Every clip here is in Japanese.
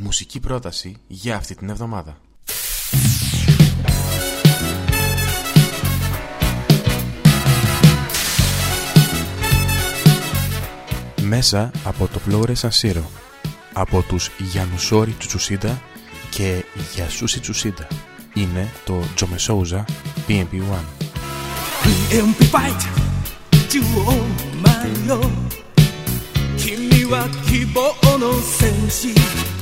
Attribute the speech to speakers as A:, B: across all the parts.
A: μουσική πρόταση για αυτή την εβδομάδα. Μέσα από το Flores Asiro, από τους Γιαννουσόρι Τσουτσουσίντα και Γιασούσι Τσουσίντα, είναι το Τζομεσόουζα PMP1.
B: PMP fight 中央舞よ君は希望の戦士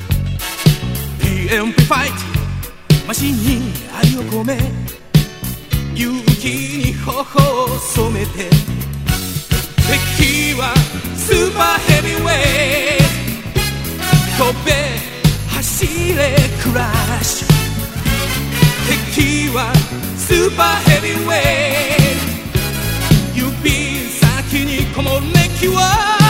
B: PMP fight マシンに愛を込め勇気に頬を染めて敵はスーパーヘビーウェイ飛べ走れクラッシュ敵はスーパーヘビーウェイ指先にこもる熱気は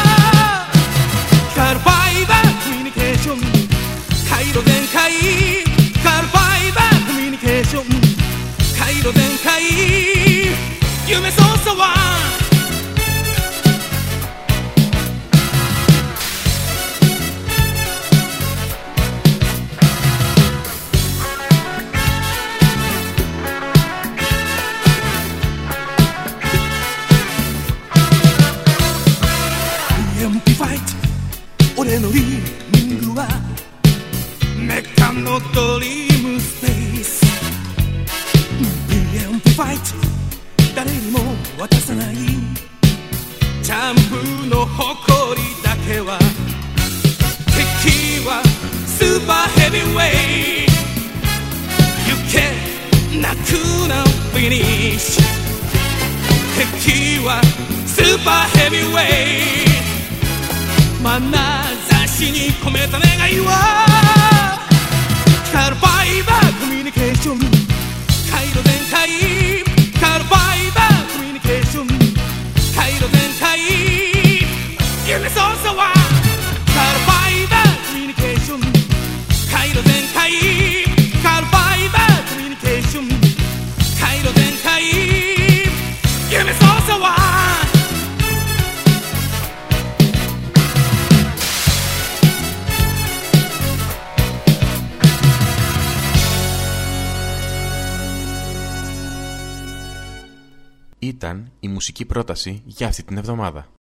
B: カルバイバーコミュニケーション回路全開カルバイバーコミュニケーション回路全開夢操作は俺のリーミングはメカのドリームスペース PMPファイト誰にも渡さないチャンプの誇りだけは敵はスーパーヘビーウェイ行け泣くなフィニッシュ敵はスーパーヘビーウェイ眼差しに込めた願いはカルバイバーコミュニケーション回路全開カルバイバーコミュニケーション回路全開夢操作はカルバイバーコミュニケーション回路全開カルバイバーコミュニケーション回路全開夢操作は
A: Ήταν η μουσική πρόταση για αυτή την εβδομάδα.